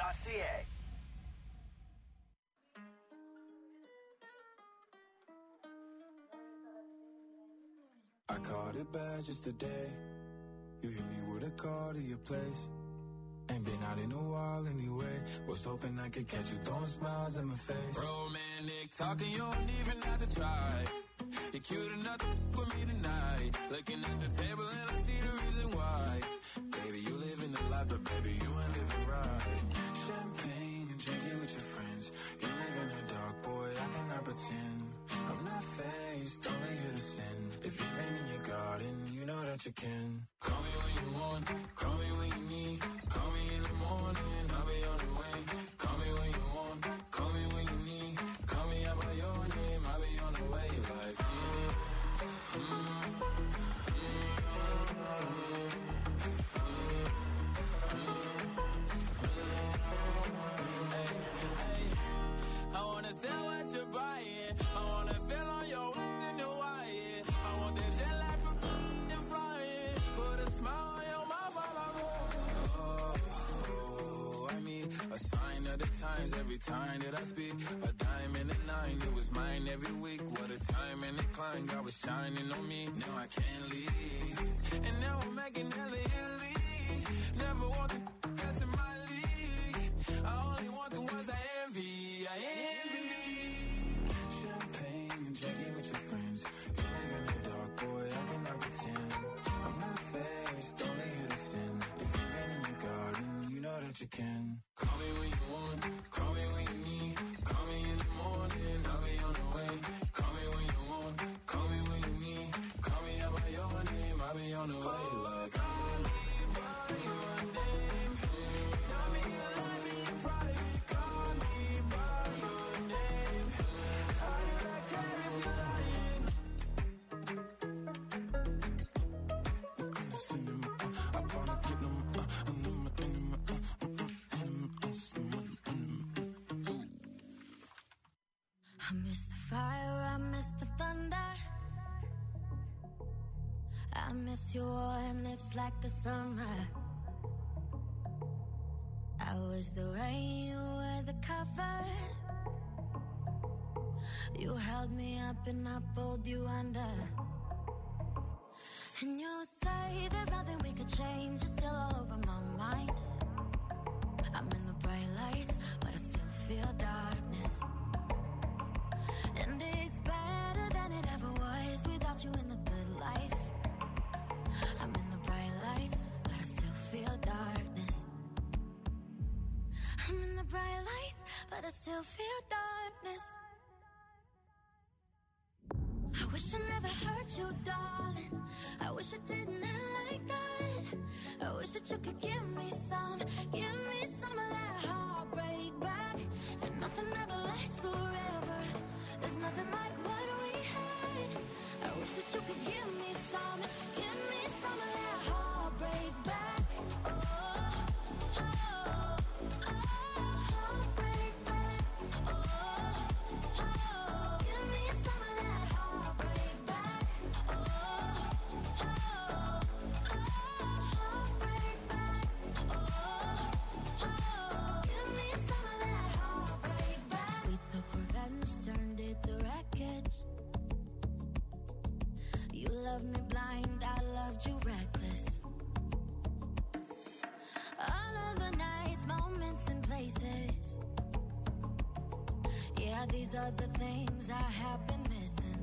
ClickFM.ca. I caught it bad just today. You hit me with a call to your place. Ain't been out in a while anyway. Was hoping I could catch you throwing smiles in my face. Romantic talking, you don't even have to try. You're cute enough to with me tonight. Looking at the table and I see the reason why. Baby, you live in the life, but baby, you ain't living right. Champagne and drinking with your friends. You live in the dark, boy, I cannot pretend. I'm not faced, only here to sin. If you've been in your garden, you know that you can. Call me when you want, call me when you need. Call me in the morning, I'll be on the way. Call me when you want, call me when you need. Call me out by your name, I'll be on the way. Like, I wanna sell what you're buying. I wanna feel on your in the wire. I want that jet lag from and flying. Put a smile on your mouth while I'm I mean, a sign of the times every time that I speak. A dime and a nine, it was mine every week. What a time and a climb, God was shining on me. Now I can't leave. and now I'm making hella Italy. Never want the best in my league. I only want the ones I envy. I envy. Champagne and drinking with your friends. You live in the dark, boy, I cannot pretend. I'm not faced, only here to sin. If you've been in your garden, you know that you can. Call me when you want, call me when you need. Call me in the morning, I'll be on the way. Call me when you want, call me when you need. Call me out by your name, I'll be on the way. Like, call me by your name. Tell me you love me in private. Call me by your name. How did I care if you're lying? I wanna get them, I miss the fire, I miss the thunder. I miss your warm lips like the summer. I was the rain, you were the cover. You held me up and I pulled you under. And you say there's nothing we could change. You're still all over my mind. I'm in the bright lights, but I still feel darkness. And it's better than it ever was without you in the good life. I'm in the bright lights, but I still feel darkness. I'm in the bright lights, but I still feel darkness. I wish I never hurt you, darling. I wish I didn't end like that. I wish that you could give me some of that heartbreak back. And nothing ever lasts forever. There's nothing like what we had. I wish that you could give me some of that heartbreak back. Oh, oh, oh, heartbreak back. Oh, oh, give me some of that heartbreak back. Oh, oh, oh, heartbreak back. Oh, oh, give me some of that heartbreak back. We took revenge, turned it to wreckage. You loved me blind, I loved you reckless. All of the nights, moments and places. Yeah, these are the things I have been missing.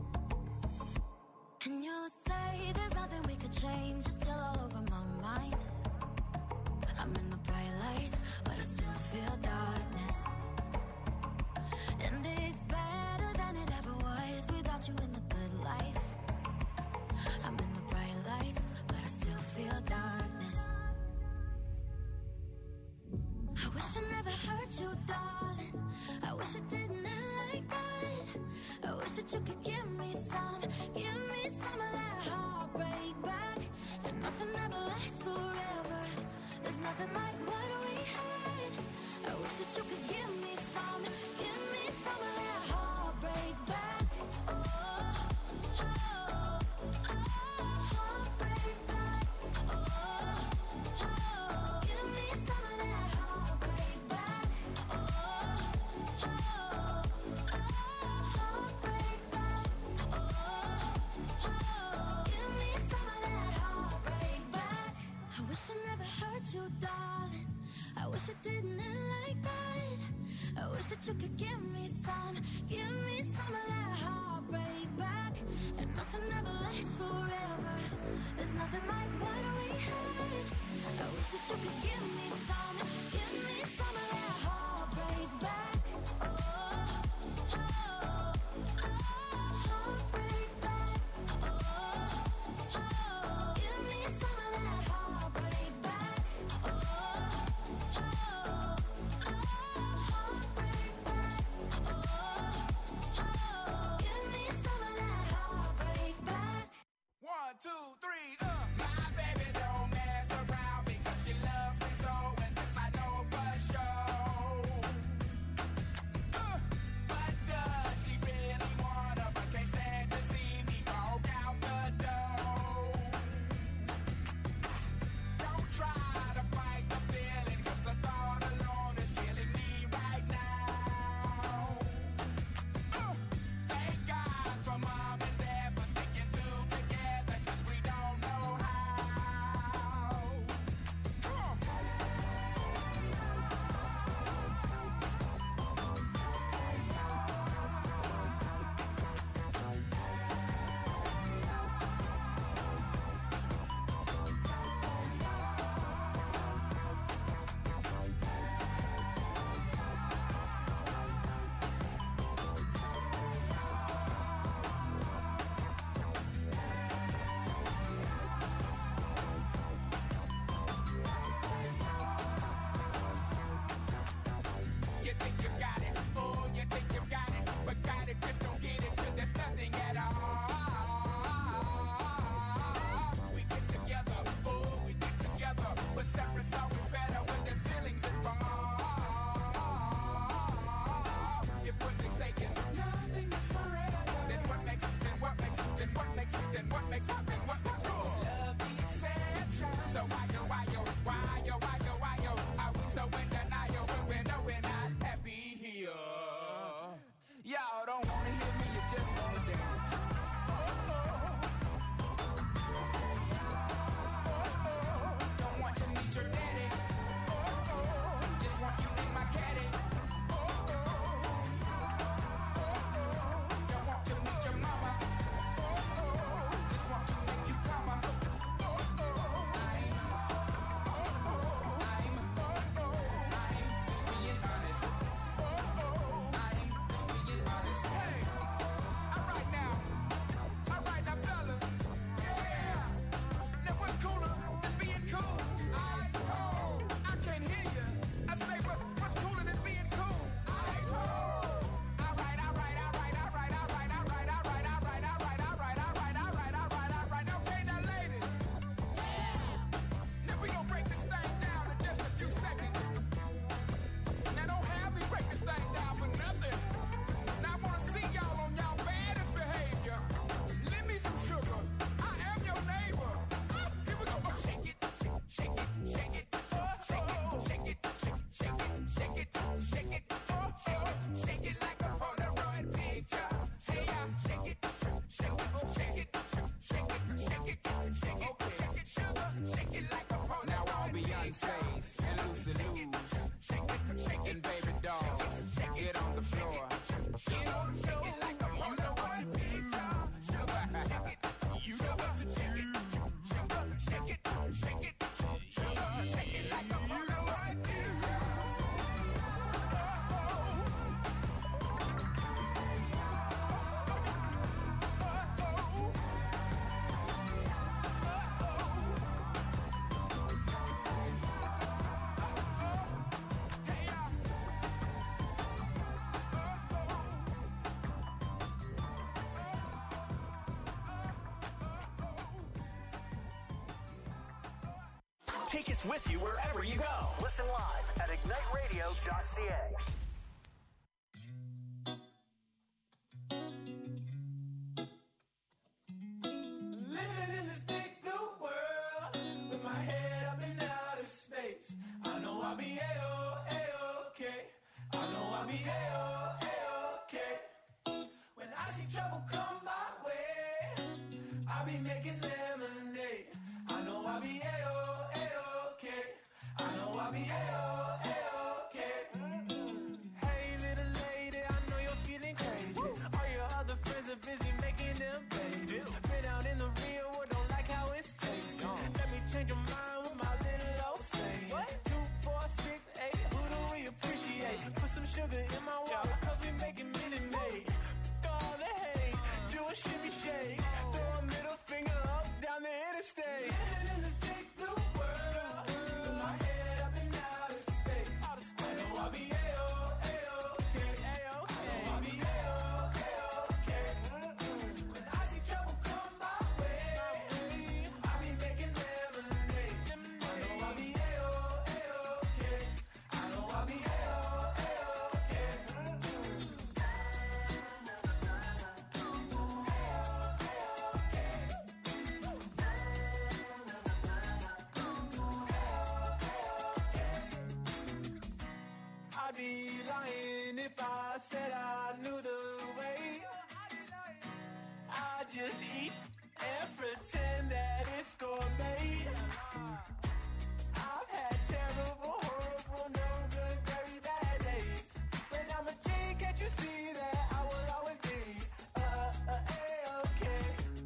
And you say there's nothing we could change. You're still all over my mind. I'm in the bright lights, but I still feel darkness. And it's better than it ever was without you in the good life. I'm in the bright lights, but I still feel darkness. I wish I never hurt you, darling. I wish I didn't end like that. I wish that you could give me some of that heartbreak back. And nothing ever lasts forever. There's nothing like what we had. I wish that you could give me some of that heartbreak back. Oh, oh, oh, heartbreak back. Oh, oh, give me some of that heartbreak wish it didn't end like that. I wish that you could give me some of that heartbreak back. And nothing ever lasts forever. There's nothing like what we had. I wish that you could give me some of that heartbreak back. Oh, oh, oh, heartbreak back. Oh, oh, give me some of that heartbreak back. Oh, oh, oh, heartbreak back. Oh, oh, give me some of that heartbreak back. 1, 2, 3, my baby don't mess around because she loves me so, and this I know for sure. But does she really wanna, but can't stand to see me walk out the door? Don't try to fight the feeling, cause the thought alone is killing me right now. Thank God for mom and dad for sticking two together, cause we don't know how. Come on. You think you got it, oh, you think you got it, but got it, just don't get it till there's nothing at all. We get together, oh, we get together, but separate's always better when there's feelings involved. If what they say is nothing is forever, then what makes good? Love the exception. So why yo, are we so in denial when we know we're not happy here? Y'all don't wanna hear me, you just wanna dance. Don't want to meet your daddy. Just want you in my caddy. Don't want to meet your mama. Just want to make you come. I'm just being honest. I'm just being honest. Hey, all right now, fellas. Yeah. Now what's cooler than being cool? Ice cold. I can't hear you. I say what's cooler than being cool? Ice cold. All right. Okay, now ladies. Now we gon' break this thing down in just a few seconds. Now don't have me break this thing down for nothing. Now I wanna see y'all on y'all baddest behavior. Lend me some sugar. I am your neighbor. Here we go. Shake it. Shake it. Shake it. Shake it. Shake it. Shake it. Shake it. Shake it. Shake it like a Polaroid picture. Hey, shake it. Shake it. Shake it. Shake it. Shake it. Shake it. Shake it, sugar. Shake it like a Polaroid. Now all Beyonce's and Lucy Lou's. Shake it. Shake it, baby doll. Get on the floor. Get on the floor. Shake it like a Polaroid picture. Sugar. Shake it. You know what to shake it. Sugar. Shake it. Shake it. Sugar. Shake it like a Polaroid picture. Take us with you wherever you go. Listen live at igniteradio.ca. Living in this big blue world with my head up in outer space. I know I'll be A-okay. I know I'll be A-okay. When I see trouble come my way, I'll be making lemonade. I know I'll be A-okay. I know I'll be A-okay. just eat and pretend that it's gourmet. I've had terrible, horrible, no good, very bad days. But I'm a king, can't you see that I will always be A-okay.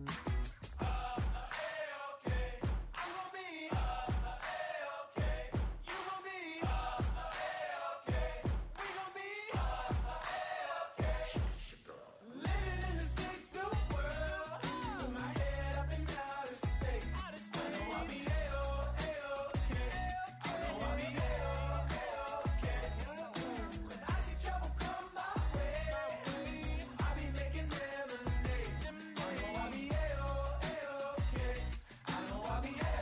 A-okay. I'm gonna be A-okay. You gonna be A-okay. We gonna be A-okay. Living in this big new world, with my head up in outer space. I know I'll be A-okay. I know I'll be A-okay. When I see trouble come my way, I'll be making lemonade. I know I'll be A-okay. I know I'll be A-okay.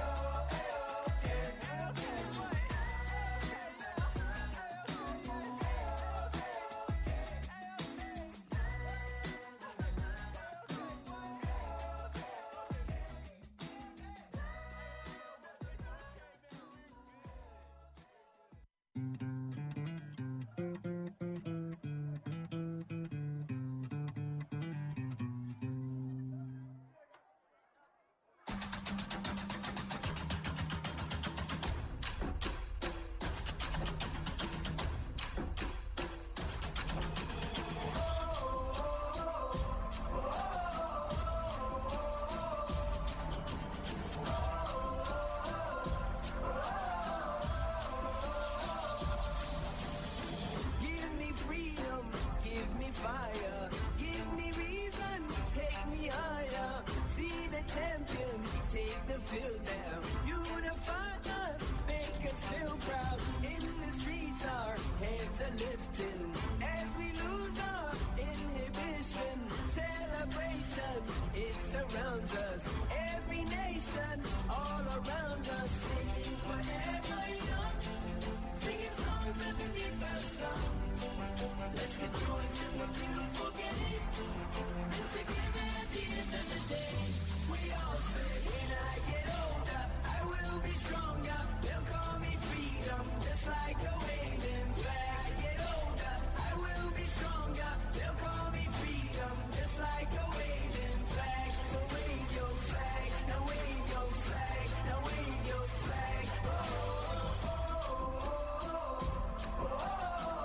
Give me freedom, give me fire, give me reason, take me higher. See the champion, take the field now. Unify us, make us feel proud. In the streets our heads are lifting as we lose our inhibition. Celebration, it surrounds us. Every nation, all around us. Singing forever young, singing songs underneath the sun. Let's rejoice in the beautiful game. And together at the end of the day, we all say, when I get older, I will be stronger. They'll call me freedom, just like a waving flag. I get older, I will be stronger. They'll call me freedom, just like a waving flag. So wave your flag, now wave your flag, now wave your flag. Oh, oh, oh, oh, oh, oh.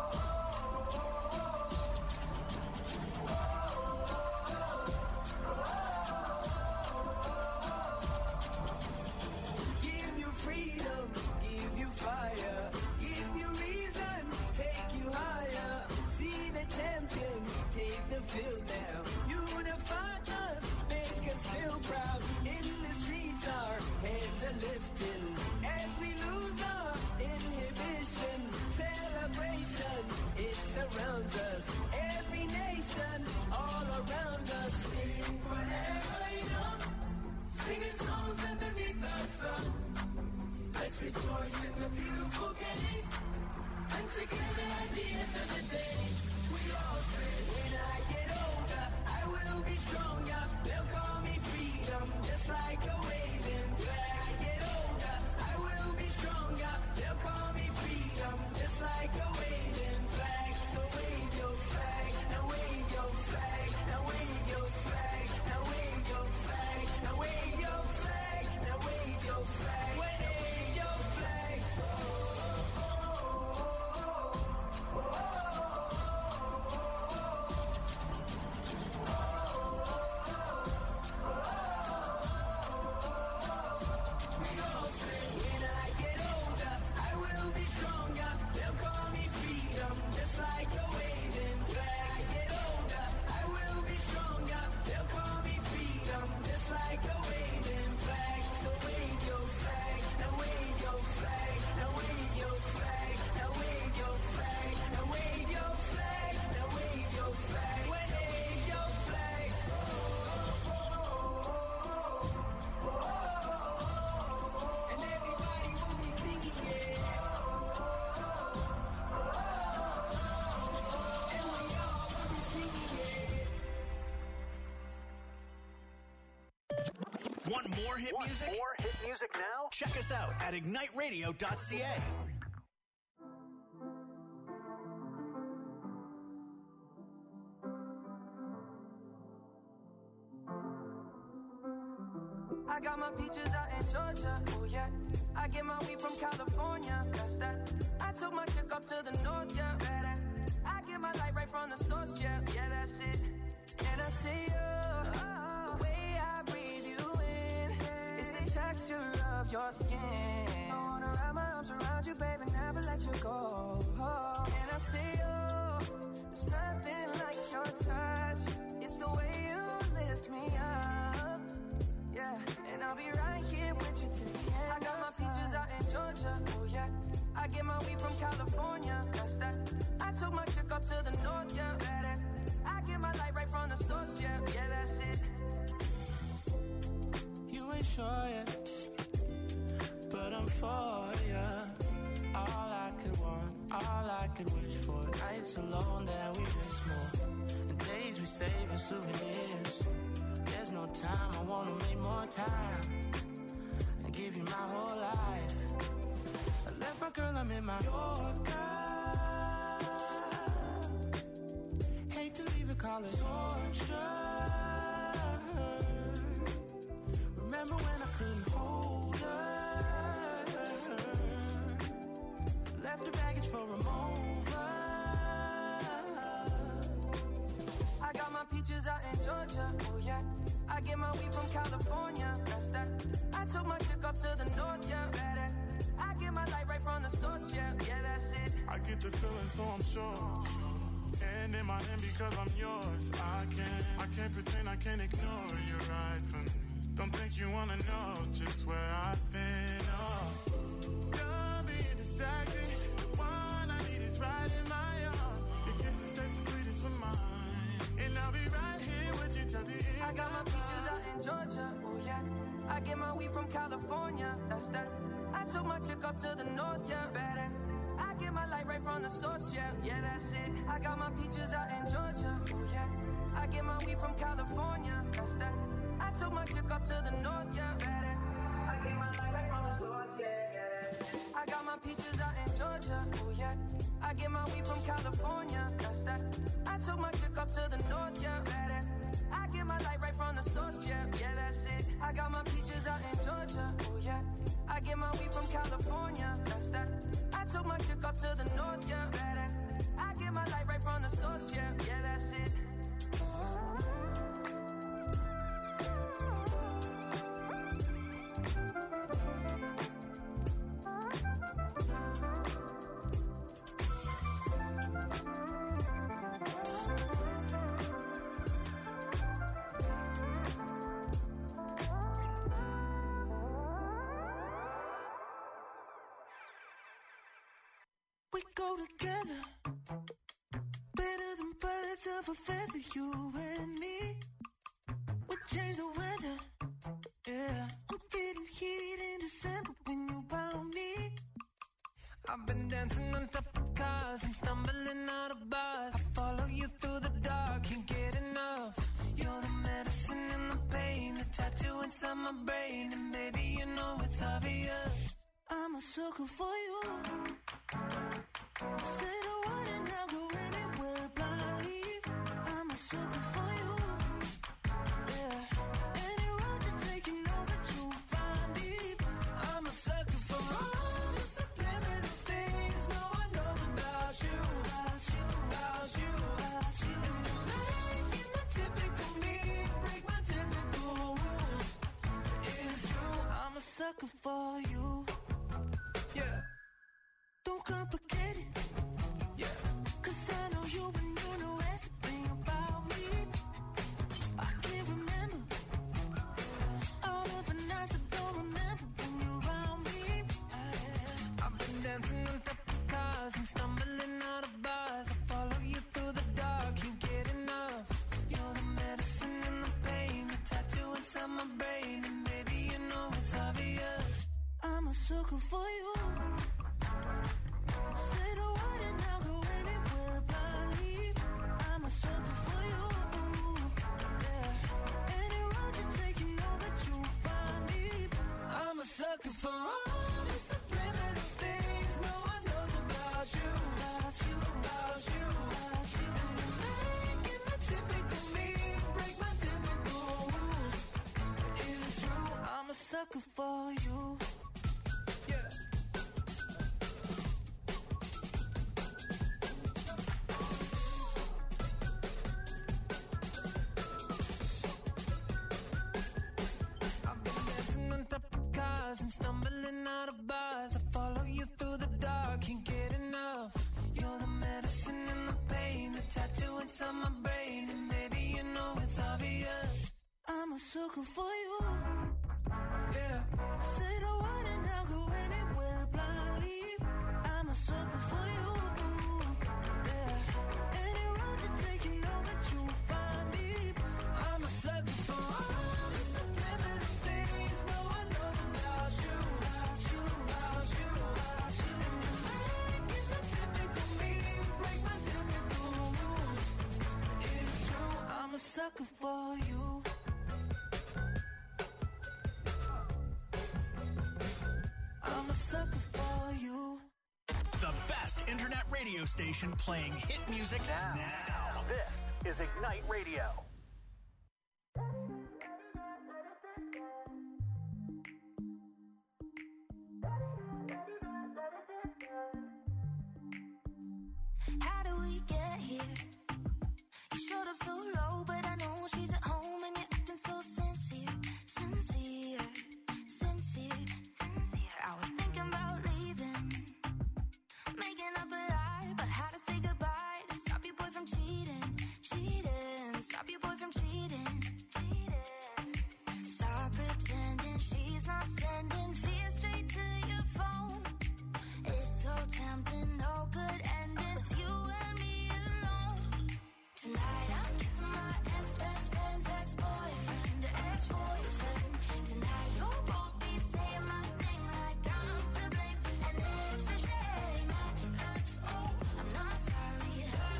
Give you freedom, give you fire, give you reason, take you higher. See the champions, take the field now. Unify us, make us feel proud. In the streets our heads are lifting as we lose our inhibition. Celebration, it surrounds us. Every nation, all around us. Sing forever young, singing songs underneath the sun. Let's rejoice in the beautiful game. And together at the end of the day, we all say, when I get older, I will be stronger. They'll call me freedom, just like a waving flag. I get older, I will be stronger. They'll call me freedom, just like a waving flag. So wave your flag, now wave your flag, now wave your flag, now wave your flag, now wave your flag, now wave your flag, wave your flag. Oh, oh, oh, oh, we all say, when I get older, I will be stronger. They'll call me freedom, just like a waving flag. I get older, I will be stronger. They'll call me freedom, just like a waving flag. So wave your flag, now wave your flag, now wave your flag, now wave your flag, now wave your flag, now wave your flag, wave your flag. And everybody will be singing, yeah. And we all will be singing, yeah. Want more hit music? More hit music now? Check us out at igniteradio.ca. got my peaches out in Georgia. Oh yeah. I get my weed from California. That's that. I took my chick up to the north, yeah. Better. I get my light right from the source, yeah. Yeah, that's it. And I see you. The way I breathe you in. It's the texture of your skin. I wanna wrap my arms around you, baby, never let you go. And I see you. There's nothing like your touch. It's the way you lift me up. Yeah, and I'll be right here with you till the end. I got my peaches out in Georgia. Oh yeah. I get my weed from California. That's that. I took my chick up to the north, yeah. Better. I get my light right from the source, yeah. Yeah, that's it. You ain't sure yet, but I'm for ya. All I could want, all I could wish for. Nights alone that we miss more, and days we save as souvenirs. There's no time, I wanna make more time and give you my whole life. I left my girl, I'm in my Yorker. Hate to leave it, call it torture. Remember when I couldn't hold her? Left her baggage for a mover. I got my peaches out in Georgia. Oh yeah. I get my weed from California. That's that. I took my chick up to the north, yeah. Better. I get my light right from the source, yeah. Yeah, that's it. I get the feeling, so I'm sure. And in my hand because I'm yours. I can't pretend, I can't ignore you right from me. Don't think you wanna know just where I've been. Oh, don't be distracted. The one I need is right in my arms. Your kisses taste the sweetest with mine, and I'll be right here with you till the end. I got my peaches out in Georgia. Oh yeah. I get my weed from California. That's that. I took my chick up to the north, yeah. Better. I get my light right from the source, yeah. Yeah, that's it. I got my peaches out in Georgia. Oh yeah. I get my weed from California. That's that. I took my chick up to the north, yeah. Better. I get my light right from the source, yeah. I got my peaches out in Georgia. Oh yeah. I get my weed from California. That's that. I took my chick up to the north, yeah. Better. I get my light right from the source, yeah. Yeah, that's it. I got my peaches out in Georgia. Oh yeah. I get my weed from California. That's that. I took my chick up to the north, yeah. Better. I get my light right from the source, yeah. Yeah, that's it. We go together, better than birds of a feather, you and me. We change the weather, yeah. I'm feeling heat in December when you found me. I've been dancing on top of cars and stumbling out of bars. I follow you through the dark, can't get enough. You're the medicine and the pain, the tattoo inside my brain. And baby, you know it's obvious, I'm a sucker for you. Say the word and I'll go anywhere blindly. I'm a sucker for you, yeah. Any road you take, you know that you'll find me. I'm a sucker for all the subliminal things no one knows about you, about you, about you, about you. And you're making the typical me break my typical rules. It's true, I'm a sucker for you, yeah. Don't complicate it, yeah. 'Cause I know you and you know everything about me. I can't remember all of the nights I don't remember when you're around me. I've been dancing on top of cars and stumbling out of bars. I follow you through the dark, can't get enough. You're the medicine and the pain, the tattoo inside my brain. And baby, you know it's obvious, I'm a sucker for you. Say the word and I'll go anywhere blindly. I'm a sucker for you, yeah. Any road you take, you know that you'll find me. I'm a sucker for all the subliminal things no one knows about you. sucker for you. Yeah. I've been dancing on top of cars and stumbling out of bars. I follow you through the dark, can't get enough. You're the medicine and the pain, the tattoo inside my brain, and baby you know it's obvious. I'm a sucker for you. Yeah. Say the word and I'll go anywhere blindly. I'm a sucker for you. Yeah. Any road you take, you know that you'll find me. I'm a sucker for all the subliminal things no one knows about you. About you, about you, about you. And you make it so typical me, break my typical rules. It's true, I'm a sucker for you. I'm a sucker for you. The best internet radio station playing hit music now. This is Ignite Radio. How do we get here? You showed up so low, but I know she's at home and you're acting so sincere, sincere, sincere. I was thinking about leaving, making up a lie about how to say goodbye to stop your boy from cheating, cheating, stop your boy from cheating. Stop pretending she's not sending fear straight to your phone. It's so tempting, no good ending with you and me alone. Tonight I'm kissing my ex-best friend's ex-boyfriend, ex-boyfriend. Tonight you'll both be saying my name like I'm to blame, and it's a shame. I'm not sorry,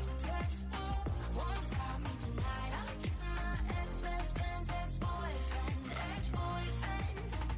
won't stop me tonight. I'm kissing my ex-best friend's ex-boyfriend, ex-boyfriend.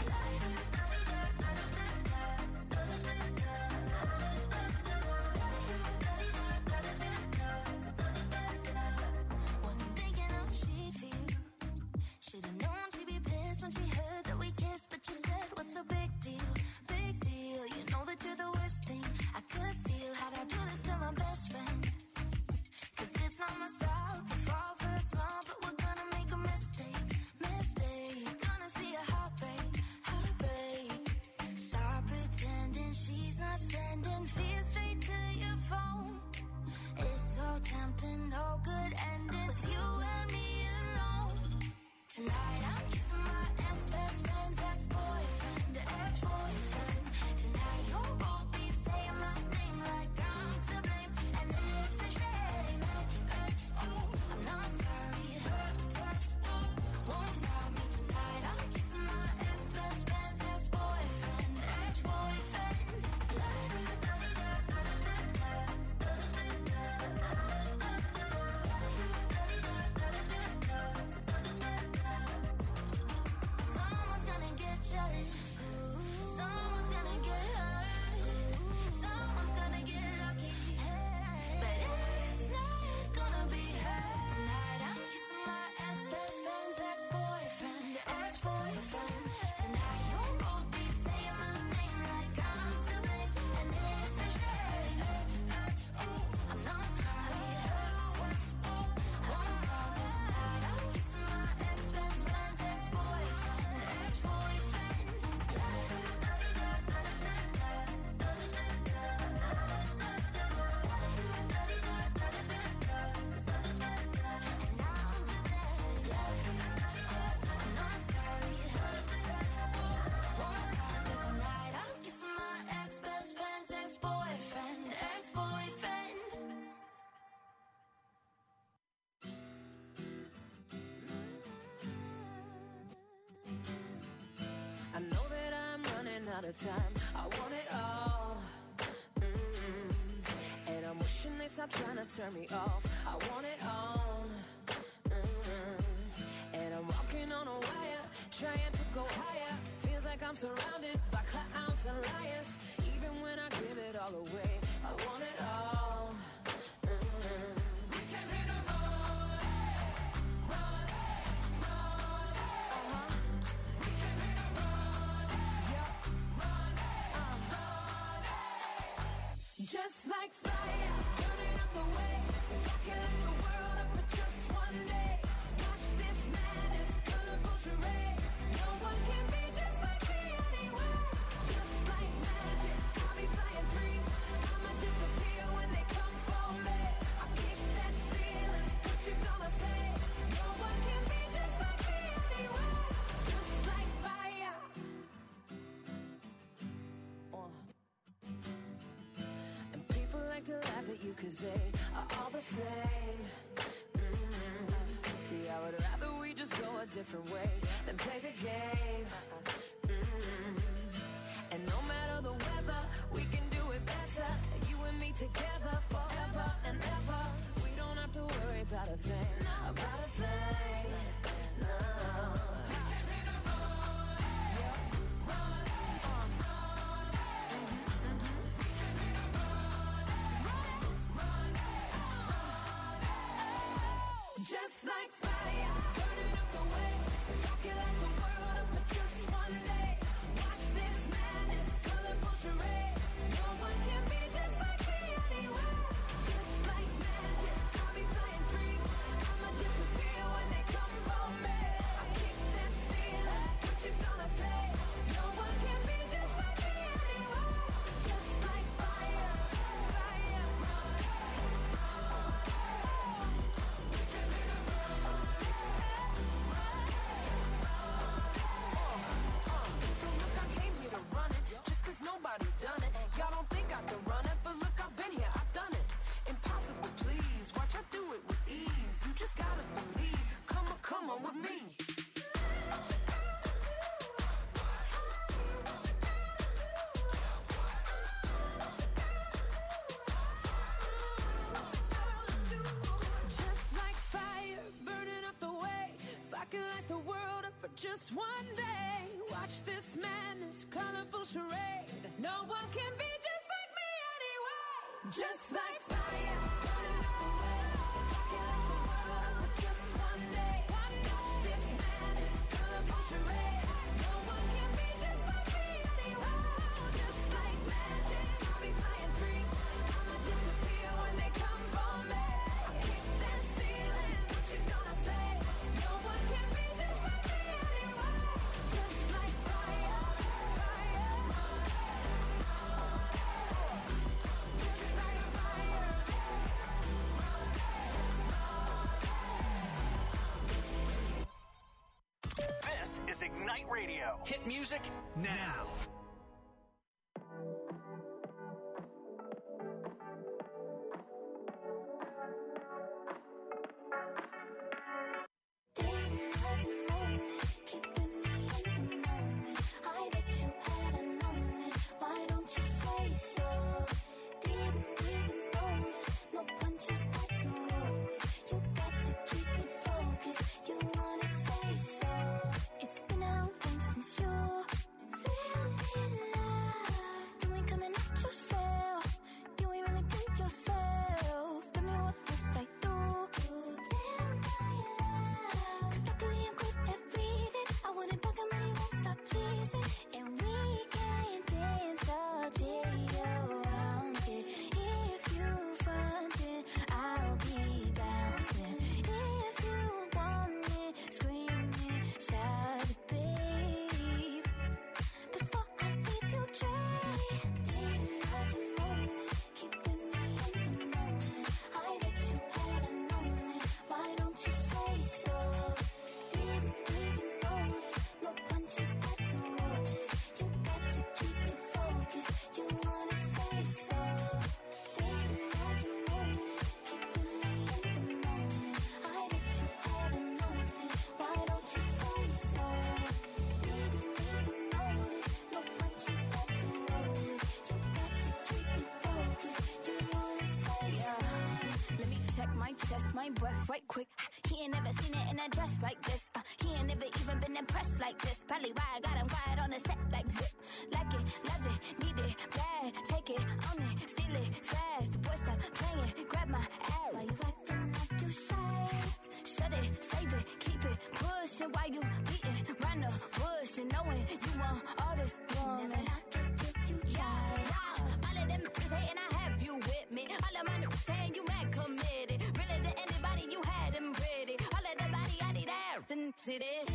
Wasn't thinking how she'd feel. Should've known she'd be pissed when she heard that we kissed, but you said, what's the big deal? Big deal. You know that you're the worst thing I could steal. How'd I do this to my best friend? 'Cause it's not my style to fall for a smile, but we're gonna make a mistake, mistake. Gonna see a heartbreak, heartbreak. Stop pretending she's not sending fear straight to your phone. It's so tempting, no good ending with you and me alone. Tonight I'm kissing my ex-best friend's ex-boyfriend, ex-boyfriend. Tonight you'll both be saying my name like I'm to blame, and it's a shame. I'm not sorry, won't stop me tonight. I'm kissing my ex-best friend's ex-boyfriend, ex-boyfriend. Someone's gonna get jealous, someone's gonna get hurt, someone's gonna get lucky, but it's not gonna be her. Tonight I'm kissing my ex-best friend's ex-boyfriend, ex-boyfriend. Tonight you'll both be saying my name like I'm to blame, and it's a shame. I'm not sorry, won't stop me tonight. I'm kissing my ex-best friend's ex-boyfriend, ex-boyfriend. And now I'm to blame. I'm not sorry, won't stop me tonight. I'm kissing my ex-best friend's ex-boyfriend, ex-boyfriend. I know that I'm running out of time. I want it all. And I'm wishing they stop trying to turn me off. I want it all. And I'm walking on a wire, trying to go higher. Feels like I'm surrounded by clowns and liars. Even when I give it all away, I want it all. We came here to run, run, run. We came here to run. Just like fire, burning up the way. If I can light the world up for just one day. Watch this madness, colorful charade. No one can be just like me anywhere. Just like magic, I'll be flying free. I'ma disappear when they come for me. I'll kick that ceiling, what you gonna say? No one can be just like me anywhere. Just like fire. And people like to laugh at you 'cause they are all the same. See, I would rather we just go a different way than play the game. And no matter the weather, we can do it better. You and me together forever and ever. We don't have to worry about a thing, about a thing. No. Just like fire, burning up the way. If I can light the world up for just one day. Watch this madness, colorful charade. No one can be just like me anywhere. Just like magic, I'll be flying free. I'ma disappear when they come for me. I'll kick that ceiling, what you gonna say? No one can be just like me anywhere. Just like fire, fire. So look, I came here to run it, just 'cause nobody's done it. Y'all don't think I can run it, but look, I've been here, I've done it. Impossible, please, watch I do it with ease. You just gotta believe, come on with me. Just like fire, burning up the way. If I can light the world up for just one day. Watch this madness, colorful charade. No one can be just like me anyway. Just like fire, burning up the way. If I can light the world up for just one day. Watch this madness, colorful charade. No one can be just like me anyway. Just like magic, I'll be flying free. I'ma disappear when they come for me. I'll kick that ceiling, what you gonna say? No one can be just like me anyway. Just like fire, fire. Just like fire. This is Ignite Radio. Hit music now. It's been a long time since you fell in love. You ain't coming at yourself. You ain't really been yourself. Tell me what must I do to tell my love? 'Cause luckily I'm good at reading. I wouldn't bug him and he won't stop teasing. And we can dance all day around it. If you frontin', I'll be bouncing. If you want it, screaming, shout it, babe. Before I leave you dry, day, night, and morning, keeping me in the moment. I that you hadn't known it. Why don't you say so? Didn't even notice. No punches got to roll it. You got to keep me focused. You wanna say so? Day, night, and morning, keeping me in the moment. I that you hadn't known it. Why don't you say so? Didn't even notice. No punches got to roll it. You got to keep me focused. You wanna say so? Let me check my chest, my breath right quick. He ain't never seen it in a dress like this. He ain't never even been impressed like this. Probably why I got him quiet on the set like zip. Like it, love it, need it, bad. Take it, own it, steal it, fast. The boy stop playing, grab my ass. Why you acting like you shy? Shut it, save it, keep it pushing. Why you beating round the bush and knowing you want all this woman? Never knock it till you try. All of them is hating, I have you with it is.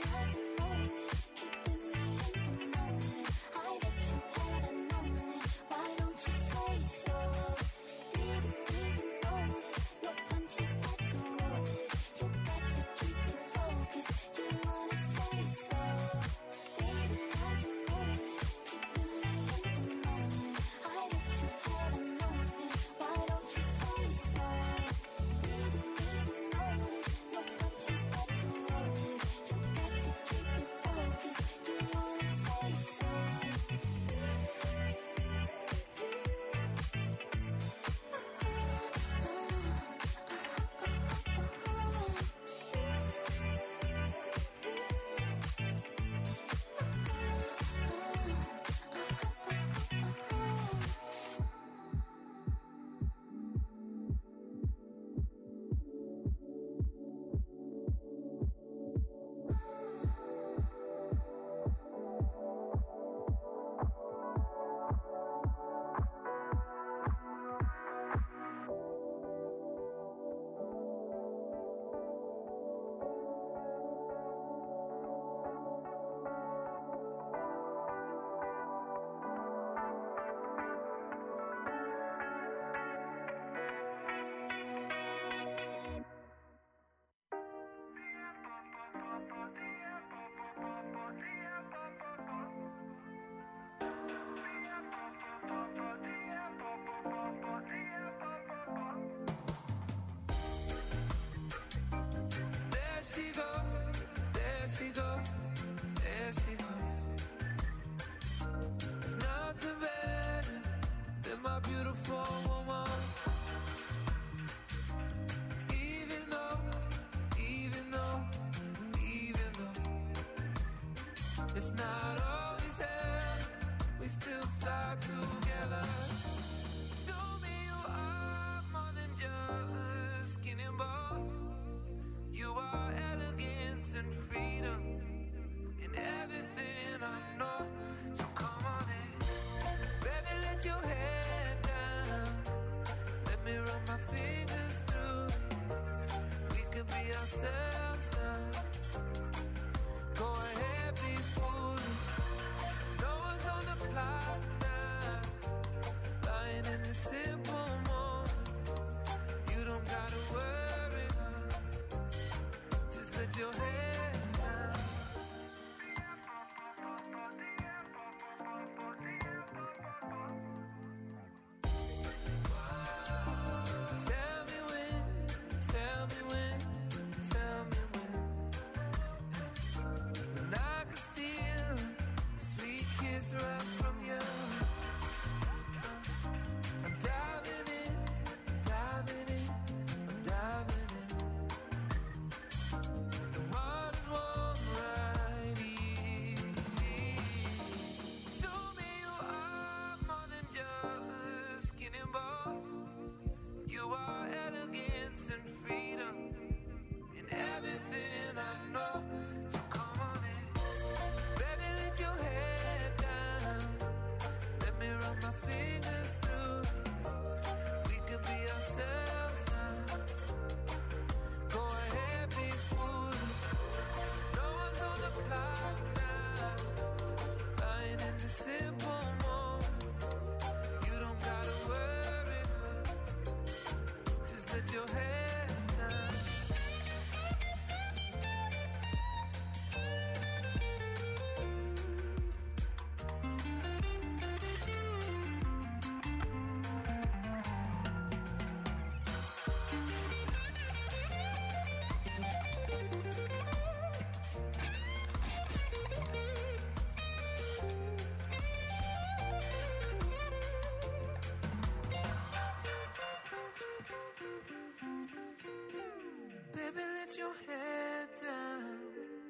Baby, let your head down.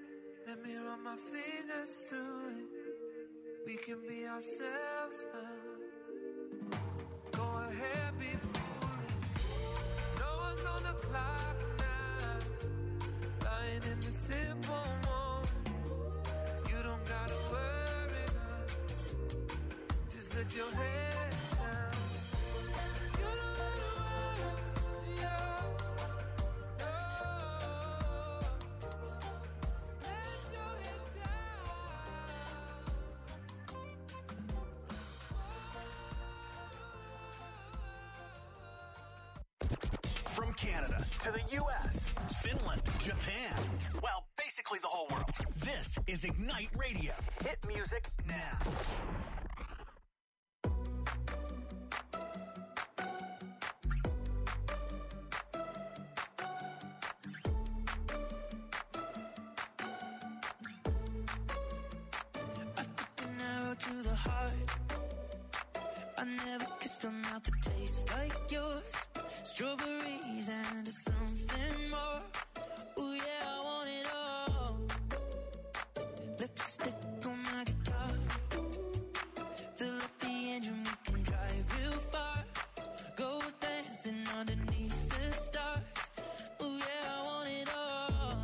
Let me run my fingers through it. We can be ourselves now. Go ahead, be foolish. No one's on the clock now. Lying in the simple moment. You don't gotta worry now. Just let your head down. You don't gotta worry, yeah. to the U.S., Finland, Japan. Well, basically the whole world. This is Ignite Radio. Hit music now. To the heart, I never kissed a mouth that tastes like yours. Strawberries and something more. Ooh yeah, I want it all. Lipstick on my guitar. Fill up the engine, we can drive real far. Go dancing underneath the stars. Ooh yeah, I want it all.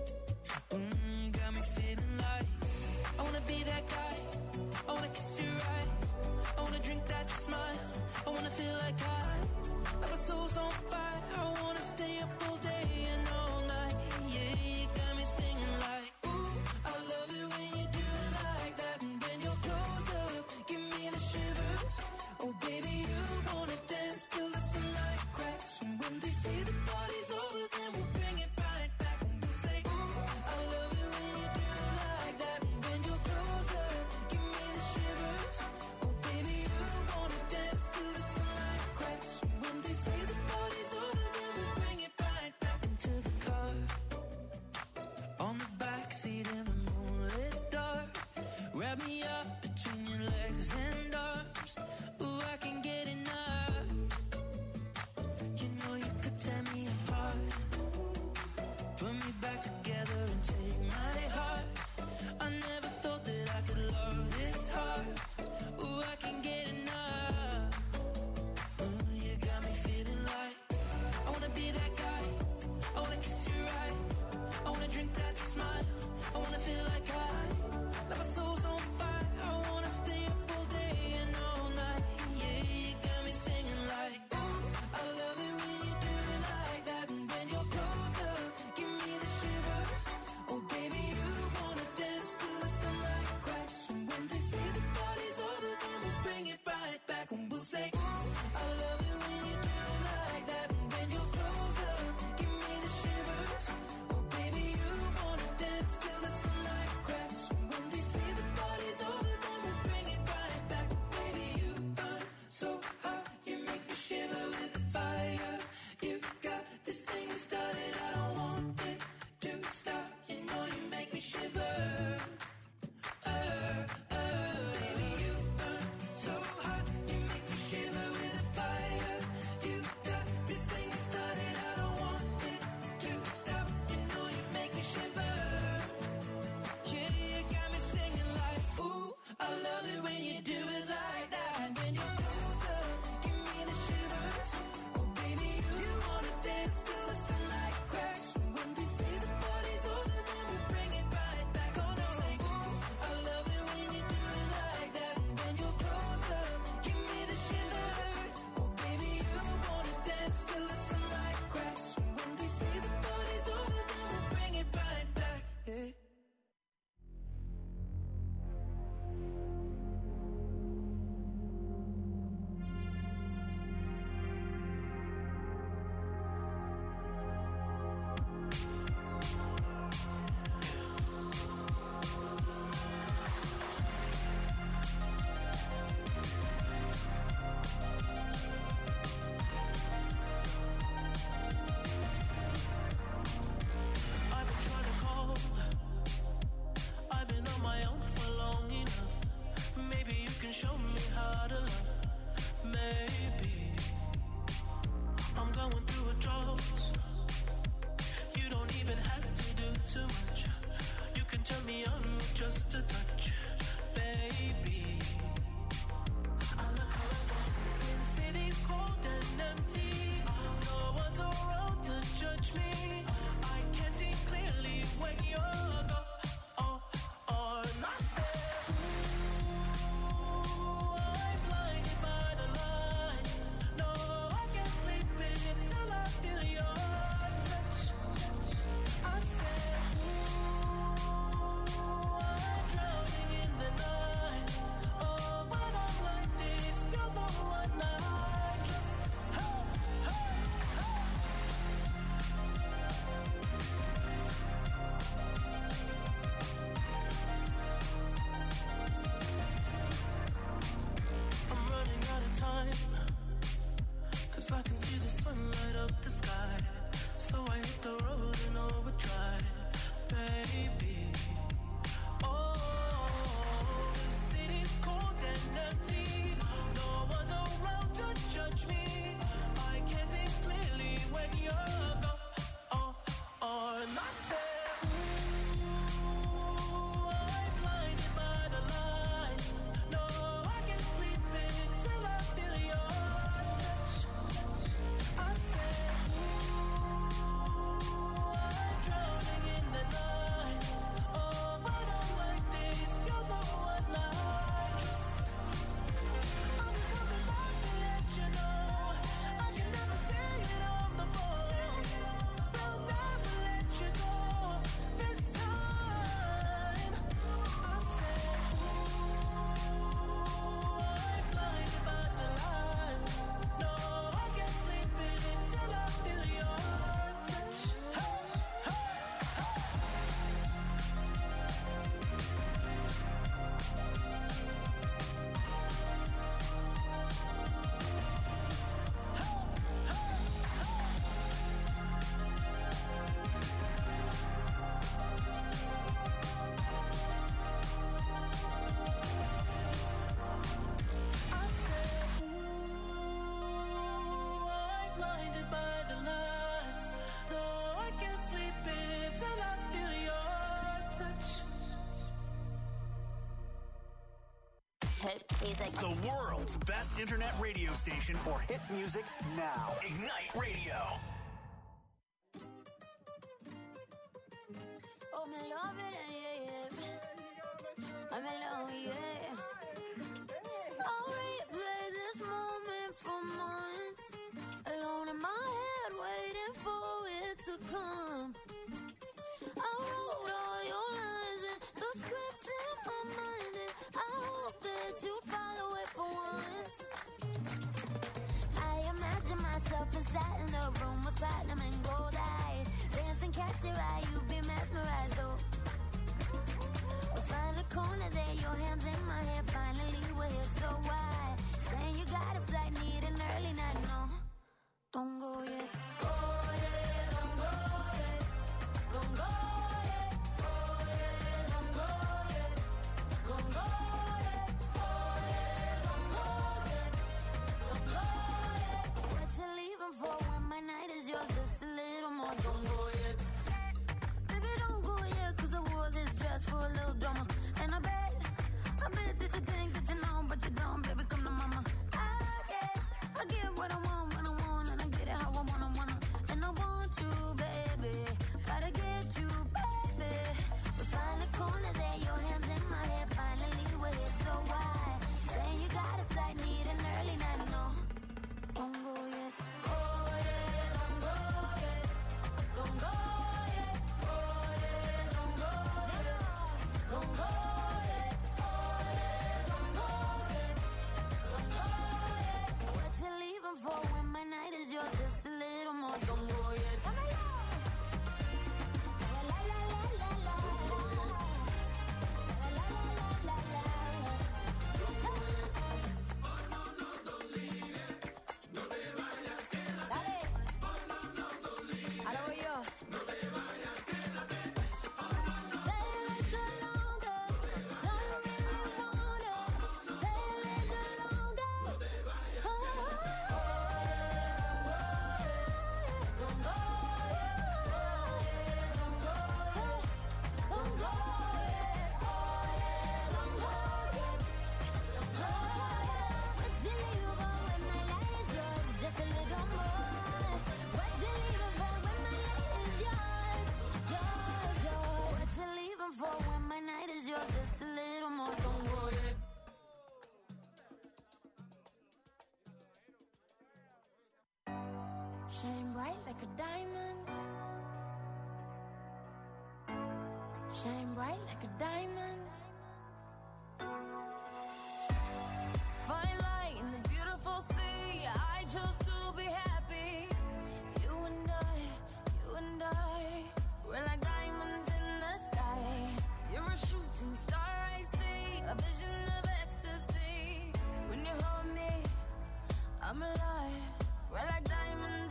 Got me feeling like I wanna be that guy. I wanna kiss your eyes, I wanna drink that smile, I wanna feel like my soul's on fire, I wanna stay up all day and all night, yeah, you got me singing like, ooh, I love it when you do it like that, and when you're close up, give me the shivers, oh baby, you wanna dance till the sunlight cracks, and when they say the party's over, then we'll bring it right back, and we'll say, ooh, I love it when you do it like that, and when you're close up, give me the shivers, oh baby, you wanna dance till the sunlight cracks, and when they say the party's over, then we'll bring it right back into the car. On the backseat in the moonlit dark, wrap me up between your legs and arms. Ooh, I can get enough. You know you could tear me apart, put me back together and take my heart. I never thought that I could love this hard. Ooh, I can get enough. You got me feeling like I wanna be that guy. I wanna kiss your eyes, I wanna drink that smile, I wanna feel like my soul's on fire, I wanna stay up all day and all night, yeah, you got me singing like, ooh, I love it when you do it like that, and when you're close up, give me the shivers, oh baby, you wanna dance till the sunlight cracks, and when they say the party's over, then we'll bring it right back, and we'll say, ooh, I love it when you do it like that, and when you're close up, give me the shivers, oh baby, you wanna dance till the sunlight cracks, and when they say the party's over, then we'll bring it right back, baby, you burn so hot, you make me shiver with fire, you got this thing you started, I don't want it to stop, you know you make me shiver. Baby, you burn so hot, you make me shiver with fire. You got this thing you started, I don't want it to stop. You know you make me shiver. Yeah, you got me singing like, ooh, I love it when you do it like that. And when you're close up, give me the shivers. Oh baby, you wanna dance till the sunlight cracks. And when they say the party's over, then we'll bring it right back. Gonna say, ooh, I love it when you do it like that. And when you're close up, give me the shivers. Oh baby, you wanna dance till the sunlight cracks. And when they say the party's over, then we'll bring it right back. Yeah. I've been trying to call, I've been on my own for long enough. Maybe you can show me how to love. Maybe I'm going through a drought. You don't even have to do too much. You can turn me on with just a touch, baby. I look around, since city's cold and empty, no one's around to judge me. I can see clearly when you're gone. And I said, ooh, I'm blinded by the lights. No, I can't sleep until I feel your touch. I said, ooh, I'm drowning in the night. sun light up the sky. So I hit the road in overdrive, baby. Oh, the city's cold and empty. No one's around to judge me. I can see clearly when you're gone. And I said, ooh, I'm blinded by the lights. No, I can't sleep until I feel your touch. I said, ooh, I'm drowning in the night. Oh, but I'm like this, you're the one I trust. I'm just coming back to let you know I can never say it on the phone. Will never let you go this time. I said, ooh, I'm blinded by the lights. No, I can't sleep until I feel your touch. Hey, hey, I said, ooh, I'm blinded by the lights. No, I can't sleep until I feel your touch. Hit music. The world's best internet radio station for hit music now. Ignite Radio. Oh, me love it, yeah. I'm alone, yeah. I'll replay this moment for months. Alone in my head, waiting for it to come. I wrote all your lines and the script in my mind, and I hope that you follow it for once. I imagine myself inside in the room with platinum and gold eyes. Dancing, catch your eye, you be mesmerized, oh. We'll find the corner there, your hands in my hair. Finally, we're here, so why? Saying you got a flight, need an early night, no. Don't go yet. Oh, yeah, don't go yet. Don't go yet. Oh, yeah, don't go yet. Don't go yet. Oh, yeah, don't go yet. Don't go yet. What you leaving for when my night is yours? Just a little more. Don't go yet. Baby, don't go yet, 'cause I wore this dress for a little drama. And I bet that you think that you know, but you don't, baby, come to mama. I get what I want when I want, and I get it how I wanna. And I want you, baby, gotta get you, baby. We find the corner there, your hands in my hair. Finally, we're here, so why? Saying you got a flight, need an early night, no. Don't go yet. Oh, yeah, don't go yet. Don't go yet. Oh, yeah, don't go yet. Don't go yet. Oh, yeah, don't go yet. Don't go yet. What you leaving for when my night is yours? Just a little more. Don't go yet. La, la, la, la, la, la. La, la, la, la, la. Dale. Ahora voy yo. Stay a little longer. Don't really wanna. Stay a little longer. Don't go yet. Don't go yet. Don't go yet. Don't go yet. Oh, yeah, don't go yet. Don't go yet. What you leaving for when my night is yours? Just a little more. What you leaving for when my night is yours? Yours. What you leaving for when my night is yours? Just a little more. Don't go yet. Shine bright like a diamond. Shine bright like a diamond. Fine light in the beautiful sea. I chose to be happy. You and I, we're like diamonds in the sky. You're a shooting star, I see, a vision of ecstasy. When you hold me, I'm alive. We're like diamonds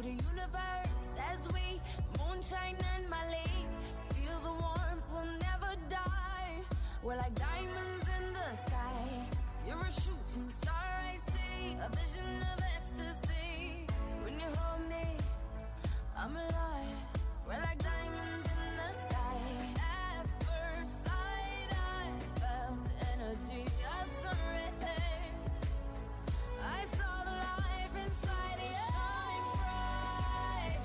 the universe as we moonshine and Malay. Feel the warmth, we'll never die. We're like diamonds in the sky. You're a shooting star, I see. A vision of ecstasy. When you hold me, I'm alive. We're like diamonds in the sky. At first sight, I felt the energy of sun rays. I saw the life inside you. Shine bright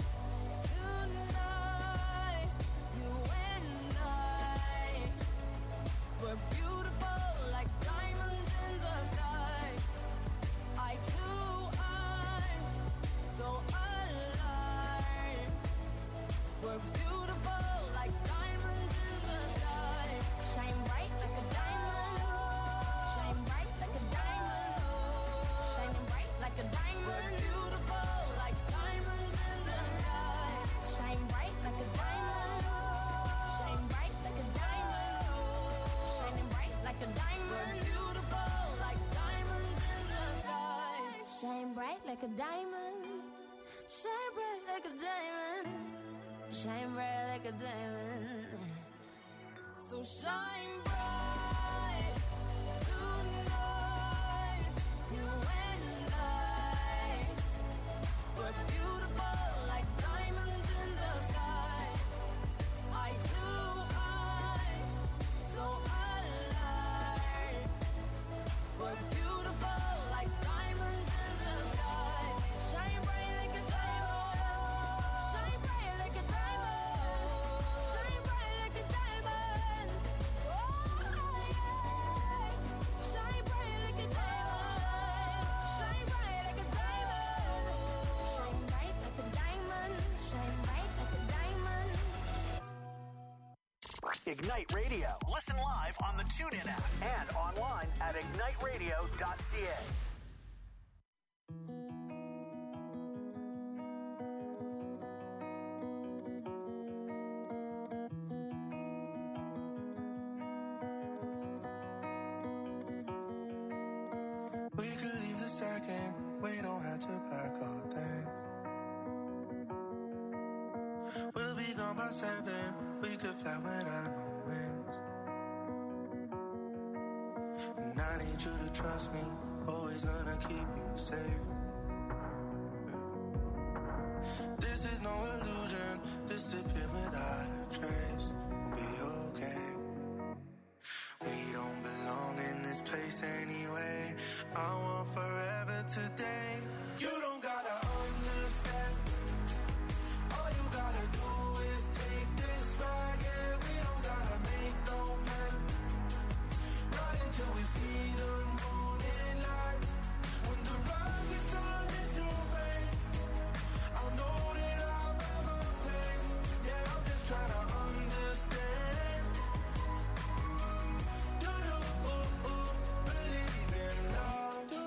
tonight. You and I, we're beautiful like diamonds in the sky. I too, I'm so alive. We're beautiful like diamonds in the sky. Shine bright like a diamond. Shine bright like a diamond. Shining bright like a diamond. We're beautiful like diamonds in the sky. Shine bright like a diamond. Shine bright like a diamond. Shining bright like a diamond. We're beautiful like diamonds in the sky. Shine bright like a diamond. Shine bright like a diamond. Shine bright like a diamond. So shine bright tonight. You and I, we're beautiful like diamonds in the sky. I too, I'm so alive. We're beautiful like diamonds in the sky. Shine bright like a diamond. Shine bright like a diamond. Shine bright like a diamond. Oh yeah. Shine bright like a diamond. Shine bright like a diamond. Shine bright like a diamond. Shine bright like a diamond. Ignite Radio. Listen live on the TuneIn app and online at igniteradio.ca. We could leave the second, we don't have to pack our things. We'll be gone by 7, we could fly without no wings. And I need you to trust me, always gonna keep you safe. This is no illusion, disappear without a trace. We'll be okay. We don't belong in this place anyway. I want forever today. You don't gotta understand. All you gotta do is take this ride. Yeah, we don't gotta make no plan. Right until we see the morning light. When the rising sun hits your face, I'll know that I'm at my place. Yeah, I'm just trying to understand. Do you believe in love? Do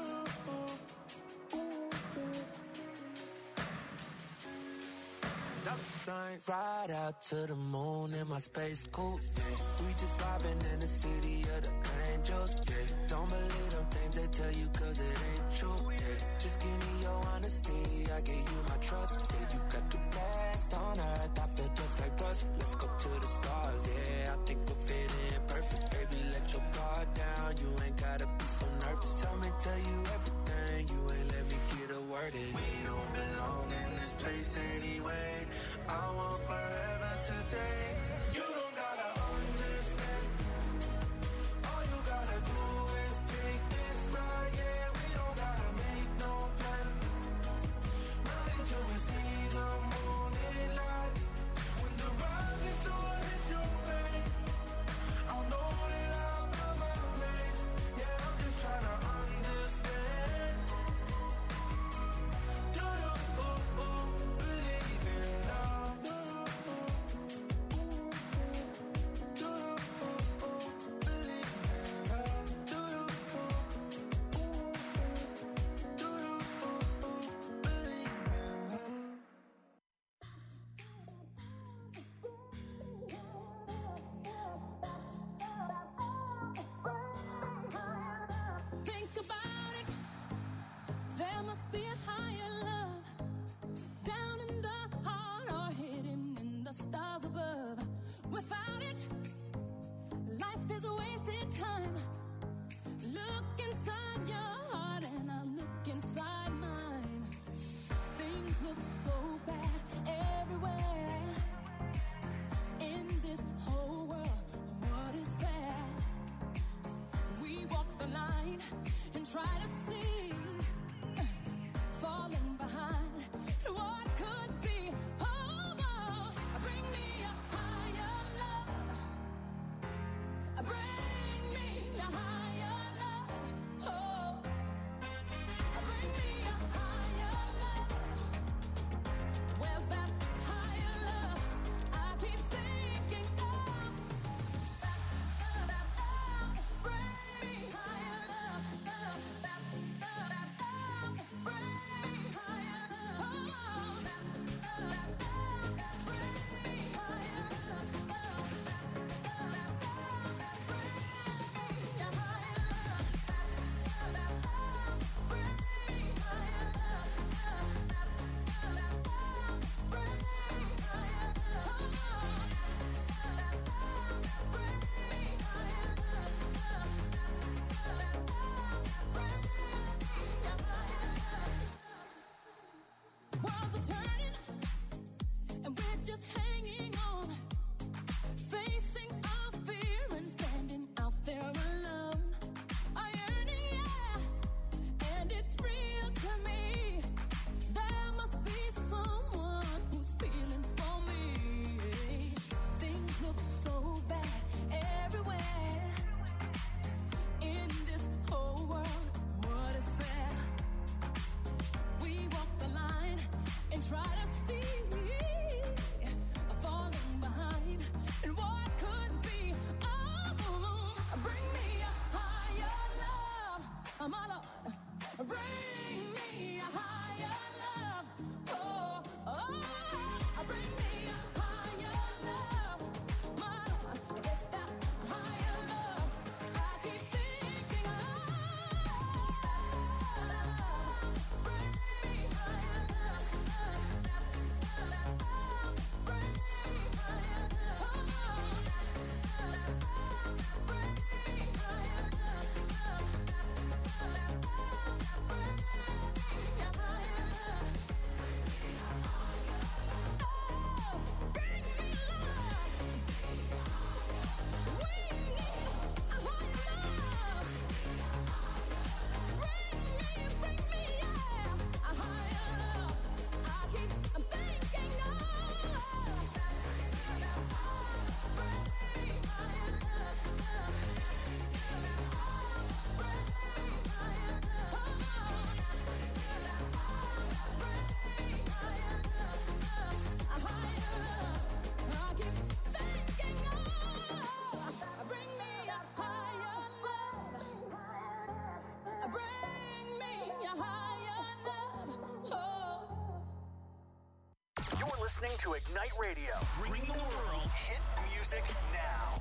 Shine right out to the moon in my space coupe. We just vibing in the city of the angels. Yeah. Don't believe them things they tell you 'cause it ain't true. Yeah. Just give me your honesty, I give you my trust. Yeah, you got the best on earth, I feel just like rust. Let's go to the stars, yeah. I think we'll fit in perfect. Baby, let your guard down. You ain't gotta be so nervous. Tell you everything. You ain't let me get a word in. We don't belong in this place anyway. I want forever today. You don't gotta understand. All you gotta do is take this ride. Yeah, we don't gotta make no plan. Not until we see the morning light. When the rising sun hits your face, I'll know that I'm at my place. Yeah, I'm just trying to understand. look inside your heart and I look inside mine. Things look so bad everywhere. In this whole world, what is fair? We walk the line and try to see, falling behind what could be. Oh, oh, bring me a higher love. Bring me a higher love. Oh, bring me a higher love. Where's that higher love? I keep thinking of. Bring me higher love. Bring me higher love. Worlds are turning, and we're just hanging on, facing our fear and standing out there alone. I yearn, yeah, and it's real to me. There must be someone who's feeling for me. Things look so bad everywhere. In this whole world, what is fair? We walk the line and try to see, falling behind and what could be. Oh, bring me a higher love, my Lord. Bring me a higher love. Oh, bring me a higher love, my Lord. It's that higher love I keep thinking of. Bring me higher love. Bring me higher love. Bring me higher love. You're listening to Ignite Radio, bringing the world hit music now.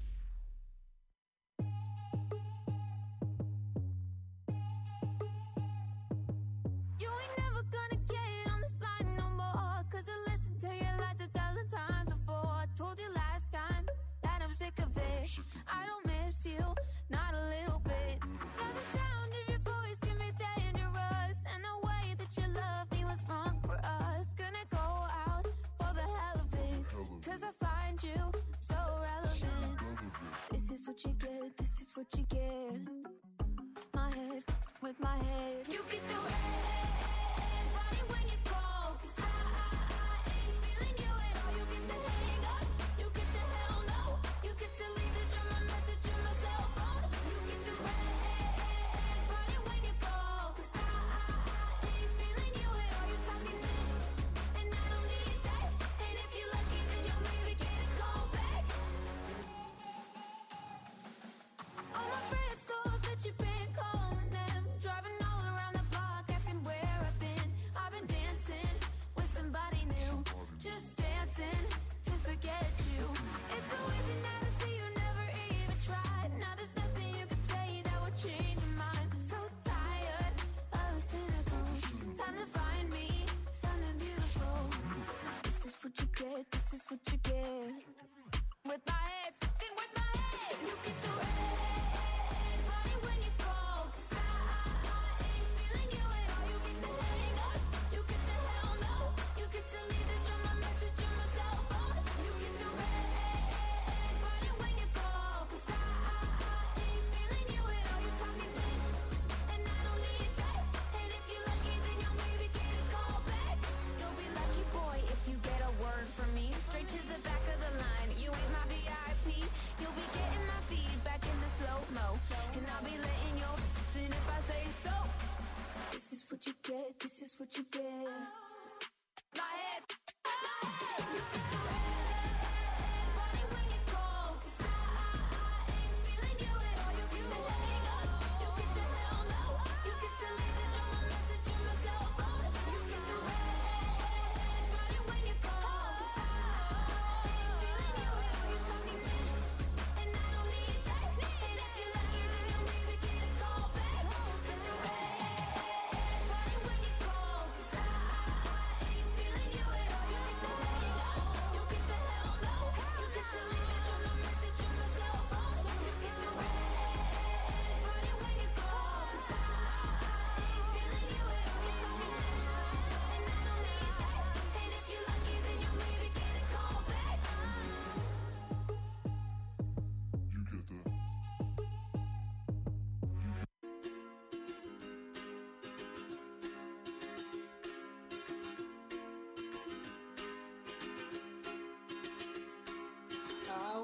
You ain't never gonna get on this line no more, 'cause I listened to your lies 1,000 times before. I told you last time that I'm sick of it. I don't miss you, not a little bit. Now the sound of your voice can be dangerous, and the way that you love me was wrong for us. Gonna go out for the hell of it, 'cause I find you so relevant. This is what you get, this is what you get. My head with my head. You get the red body when you call, 'cause I ain't feeling you at all. You get the hang up, you get the hell no. You get to leave the drama message on my cell phone. You get the red body when you call, 'cause I ain't feeling you at all. You talking this, and I don't need that. And if you're lucky, then you'll maybe get a call back. All my friends thought that you've been calling them, driving all around the block asking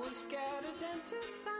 was scared of dentists.